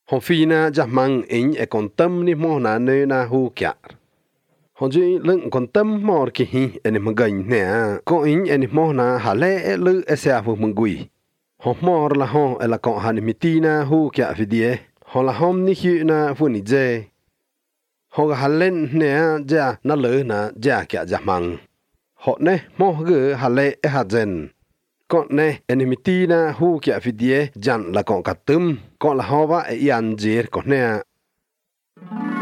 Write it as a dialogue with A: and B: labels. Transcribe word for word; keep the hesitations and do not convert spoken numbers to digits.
A: Hon fina jamang in e kontam ni mo na ne na hu kya. Hon ji lưng kontam mor ki hi ene magain ne ko in ene mo na hale lu e se afu mungui. Hon mor la hon e la kon han mitina hu kya vidie. Hon la hom ni hi na fu ni je. Hon halen ne ja na le na ja kya jamang. Ho ne mo ge hale e hajen. Con ne enemiti na hu kia vidie jan la con katum con la hova e ian jir con ne